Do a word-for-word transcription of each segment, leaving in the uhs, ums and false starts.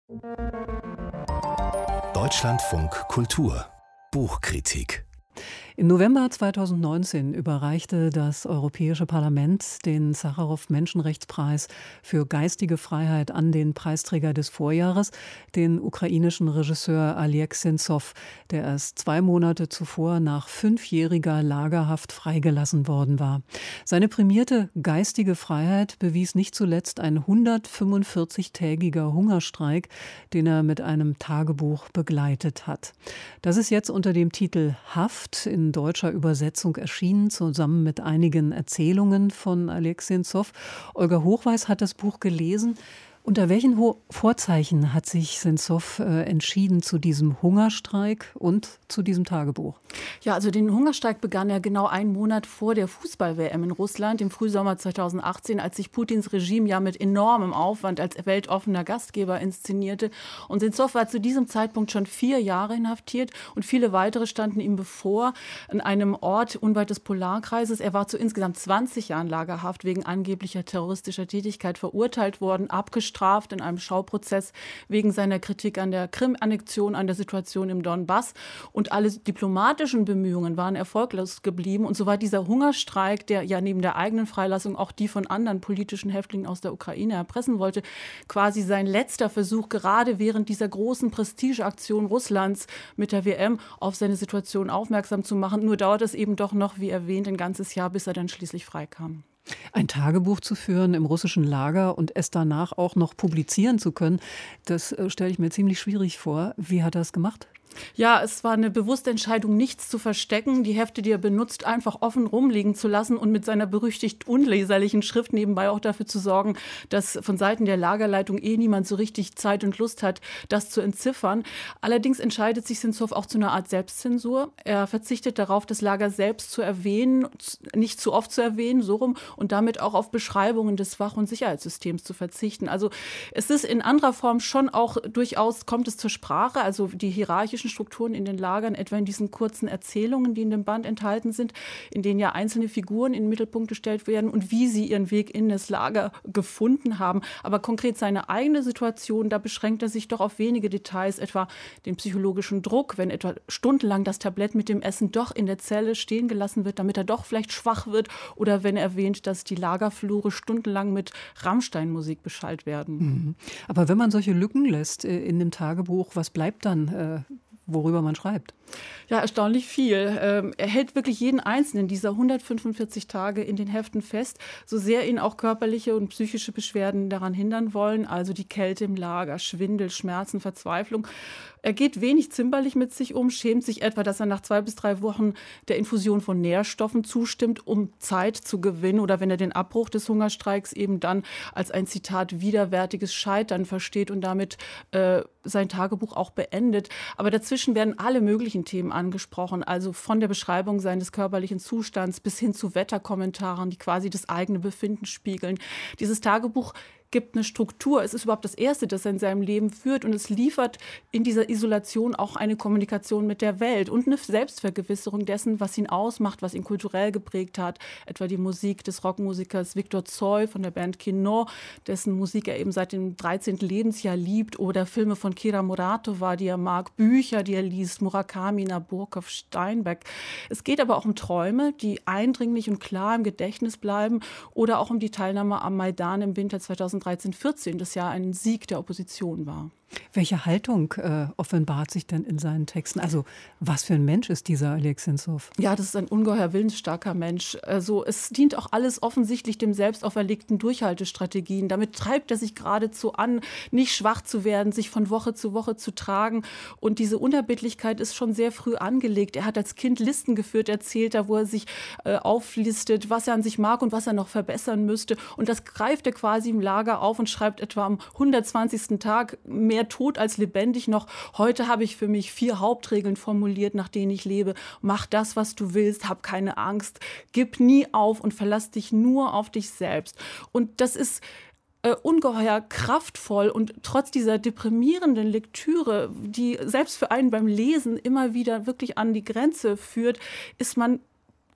Deutschlandfunk Kultur Buchkritik. Im November zweitausendneunzehn überreichte das Europäische Parlament den Sacharow-Menschenrechtspreis für geistige Freiheit an den Preisträger des Vorjahres, den ukrainischen Regisseur Oleg Senzow, der erst zwei Monate zuvor nach fünfjähriger Lagerhaft freigelassen worden war. Seine prämierte geistige Freiheit bewies nicht zuletzt ein hundertfünfundvierzig-tägiger Hungerstreik, den er mit einem Tagebuch begleitet hat. Das ist jetzt unter dem Titel Haft in deutscher Übersetzung erschienen, zusammen mit einigen Erzählungen von Oleg Senzow. Olga Hochweis hat das Buch gelesen. Unter welchen Ho- Vorzeichen hat sich Senzow äh, entschieden zu diesem Hungerstreik und zu diesem Tagebuch? Ja, also den Hungerstreik begann er genau einen Monat vor der Fußball-W M in Russland im Frühsommer zweitausendachtzehn, als sich Putins Regime ja mit enormem Aufwand als weltoffener Gastgeber inszenierte. Und Senzow war zu diesem Zeitpunkt schon vier Jahre inhaftiert und viele weitere standen ihm bevor an einem Ort unweit des Polarkreises. Er war zu insgesamt zwanzig Jahren Lagerhaft wegen angeblicher terroristischer Tätigkeit verurteilt worden, abgestraft in einem Schauprozess wegen seiner Kritik an der Krim-Annexion, an der Situation im Donbass. Und alle diplomatischen Bemühungen waren erfolglos geblieben. Und so war dieser Hungerstreik, der ja neben der eigenen Freilassung auch die von anderen politischen Häftlingen aus der Ukraine erpressen wollte, quasi sein letzter Versuch, gerade während dieser großen Prestigeaktion Russlands mit der W M auf seine Situation aufmerksam zu machen. Nur dauert es eben doch noch, wie erwähnt, ein ganzes Jahr, bis er dann schließlich freikam. Ein Tagebuch zu führen im russischen Lager und es danach auch noch publizieren zu können, das äh, stelle ich mir ziemlich schwierig vor. Wie hat er das gemacht? Ja, es war eine bewusste Entscheidung, nichts zu verstecken, die Hefte, die er benutzt, einfach offen rumliegen zu lassen und mit seiner berüchtigt unleserlichen Schrift nebenbei auch dafür zu sorgen, dass von Seiten der Lagerleitung eh niemand so richtig Zeit und Lust hat, das zu entziffern. Allerdings entscheidet sich Senzow auch zu einer Art Selbstzensur. Er verzichtet darauf, das Lager selbst zu erwähnen, nicht zu oft zu erwähnen, so rum, und damit auch auf Beschreibungen des Wach- und Sicherheitssystems zu verzichten. Also es ist in anderer Form schon auch durchaus, kommt es zur Sprache, also die hierarchischen Strukturen in den Lagern, etwa in diesen kurzen Erzählungen, die in dem Band enthalten sind, in denen ja einzelne Figuren in den Mittelpunkt gestellt werden und wie sie ihren Weg in das Lager gefunden haben. Aber konkret seine eigene Situation, da beschränkt er sich doch auf wenige Details, etwa den psychologischen Druck, wenn etwa stundenlang das Tablett mit dem Essen doch in der Zelle stehen gelassen wird, damit er doch vielleicht schwach wird, oder wenn er erwähnt, dass die Lagerflure stundenlang mit Rammstein-Musik beschallt werden. Mhm. Aber wenn man solche Lücken lässt äh, in dem Tagebuch, was bleibt dann, äh, worüber man schreibt? Ja, erstaunlich viel. Ähm, er hält wirklich jeden einzelnen dieser hundertfünfundvierzig Tage in den Heften fest, so sehr ihn auch körperliche und psychische Beschwerden daran hindern wollen, also die Kälte im Lager, Schwindel, Schmerzen, Verzweiflung. Er geht wenig zimperlich mit sich um, schämt sich etwa, dass er nach zwei bis drei Wochen der Infusion von Nährstoffen zustimmt, um Zeit zu gewinnen, oder wenn er den Abbruch des Hungerstreiks eben dann als ein, Zitat, widerwärtiges Scheitern versteht und damit äh, sein Tagebuch auch beendet. Aber dazwischen werden alle möglichen Themen angesprochen, also von der Beschreibung seines körperlichen Zustands bis hin zu Wetterkommentaren, die quasi das eigene Befinden spiegeln. Dieses Tagebuch gibt eine Struktur. Es ist überhaupt das Erste, das er in seinem Leben führt, und es liefert in dieser Isolation auch eine Kommunikation mit der Welt und eine Selbstvergewisserung dessen, was ihn ausmacht, was ihn kulturell geprägt hat. Etwa die Musik des Rockmusikers Viktor Tsoi von der Band Kino, dessen Musik er eben seit dem dreizehnten Lebensjahr liebt, oder Filme von Kira Muratova, die er mag, Bücher, die er liest, Murakami, Nabokov, Steinbeck. Es geht aber auch um Träume, die eindringlich und klar im Gedächtnis bleiben, oder auch um die Teilnahme am Maidan im Winter zweitausenddreizehn vierzehn, das ja ein Sieg der Opposition war. Welche Haltung äh, offenbart sich denn in seinen Texten? Also was für ein Mensch ist dieser Oleg Senzow? Ja, das ist ein ungeheuer willensstarker Mensch. Also es dient auch alles offensichtlich dem selbst auferlegten Durchhaltestrategien. Damit treibt er sich geradezu an, nicht schwach zu werden, sich von Woche zu Woche zu tragen. Und diese Unerbittlichkeit ist schon sehr früh angelegt. Er hat als Kind Listen geführt, erzählt da, wo er sich äh, auflistet, was er an sich mag und was er noch verbessern müsste. Und das greift er quasi im Lager auf und schreibt etwa am hundertzwanzigsten Tag mehr tot als lebendig noch: Heute habe ich für mich vier Hauptregeln formuliert, nach denen ich lebe. Mach das, was du willst, hab keine Angst, gib nie auf und verlass dich nur auf dich selbst. Und das ist äh, ungeheuer kraftvoll, und trotz dieser deprimierenden Lektüre, die selbst für einen beim Lesen immer wieder wirklich an die Grenze führt, ist man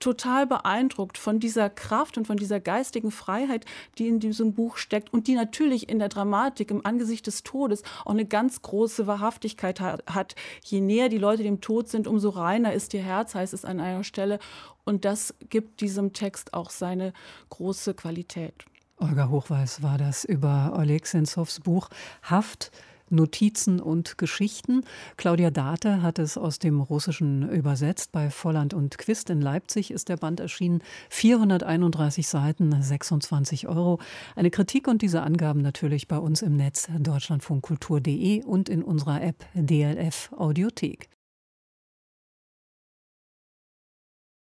total beeindruckt von dieser Kraft und von dieser geistigen Freiheit, die in diesem Buch steckt und die natürlich in der Dramatik im Angesicht des Todes auch eine ganz große Wahrhaftigkeit hat. Je näher die Leute dem Tod sind, umso reiner ist ihr Herz, heißt es an einer Stelle. Und das gibt diesem Text auch seine große Qualität. Olga Hochweiß war das über Oleg Sentzows Buch Haft, Notizen und Geschichten. Claudia Date hat es aus dem Russischen übersetzt. Bei Volland und Quist in Leipzig ist der Band erschienen. vierhunderteinunddreißig Seiten, sechsundzwanzig Euro. Eine Kritik und diese Angaben natürlich bei uns im Netz deutschlandfunkkultur punkt de und in unserer App D L F Audiothek.